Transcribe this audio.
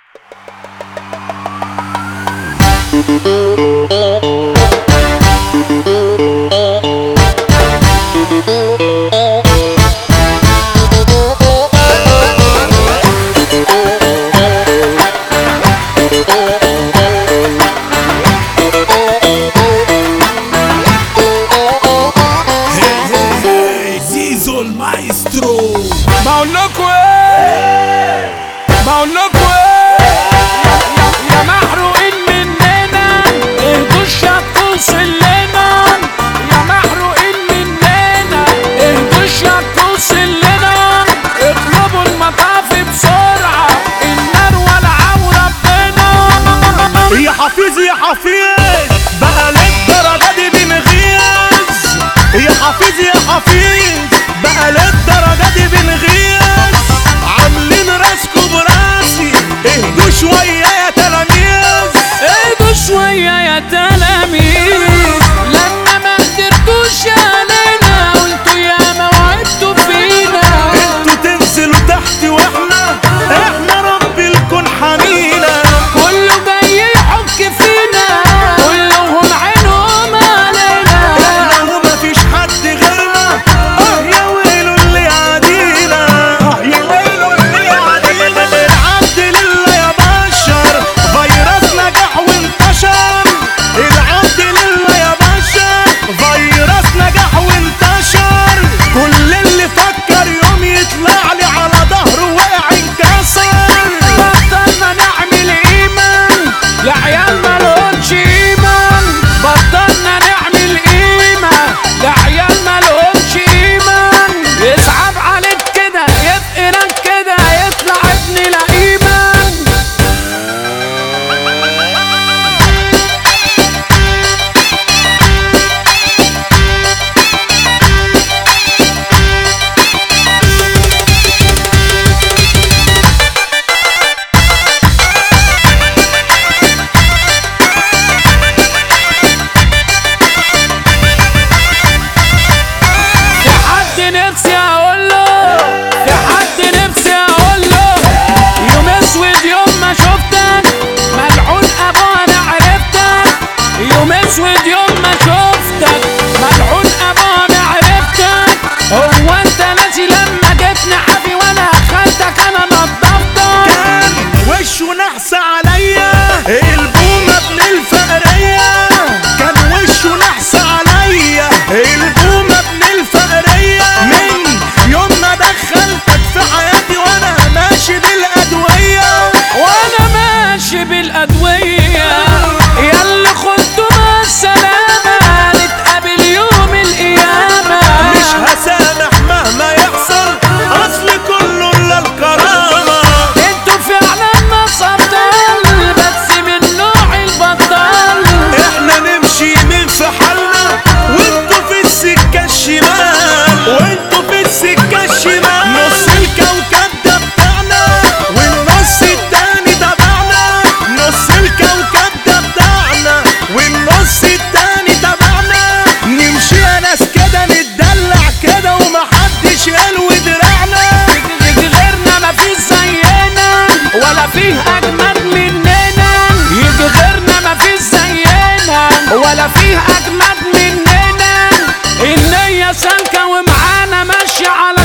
زيزو المايسترو. بقولكوا ايه بقولكوا ايه يا محروقين مننا اهدوا الشط وصلنا، يا محروقين مننا اهدوا الشط وصلنا، اطلبوا المطافي بسرعة النار والعو ربنا. يا حفيظ يا حفيظ بقى للدرجة دي بنغيظ، يا حفيظ يا حفيظ بقى للدرجة دي بنغيظ، عاملين راسكوا براسي اهدوا شوية يا تلاميذ، اهدوا شوية يا تلاميذ، لما ما قدرتوش علينا قلتوا يا ما وعدتوا فينا، انتوا تنزلوا تحت واحنا رب الكون حمينا، كله جاي يحك فينا كلهم عينهم علينا، احنا ومفيش حد غيرنا، يا ويلو اللي يعادينا، يا ويلو اللي يعادينا، العبد لله يا بشر فيروس نجح وانتشر، العبد لله يا بشر فيروس نجح وانتشر، كل اللي فكر يوم يطلع لي على ظهره وقع انكسر، بطلنا نعمل ايمان يا عيال مالهمش ايمان، بطلنا نعمل قيمة يا عيال مالهمش ايمان، يصعب عليك كده يفقرك كده يطلع ابن الايمان. في حد نفسي اقوله، في حد نفسي اقوله، يوم اسود يوم ما شفتك ملعون ابوها انا عرفتك، يوم اسود يوم ما شفتك ملعون ابوها انا عرفتك، هو انت ناسي لما جبتني حافي وانا اخدتك انا نضفتك، كان وشه نحس عليا البومة ابن الفقرية، كان وشه نحس عليا البومة ابن الفقرية، من يوم ما دخلتك في حياتي وانا ماشي بالأدوية، وانا ماشي بالادوية، ياللي خدته مع السلامة نتقابل يوم القيامة، مش هسامح مهما يحصل اصل كله الا الكرامة، انتوا فعلا ناس ابطال بس من نوع البطال، احنا نمشي من في حالنا وانتوا في السكة الشمال، وانتوا في السكة الشمال، نص الكوكب ده بتاعنا والنص التاني تبعنا، نص الكوكب ده بتاعنا والنص التاني تبعنا، نمشي يا ناس كده نتدلع كده ومحدش يلوي دراعنا، غيرنا مفيش زينا ولا فيه اجمد مننا، يجي غيرنا مفيش زينا ولا فيه اجمد مننا، النية سالكة ومعانا ماشية على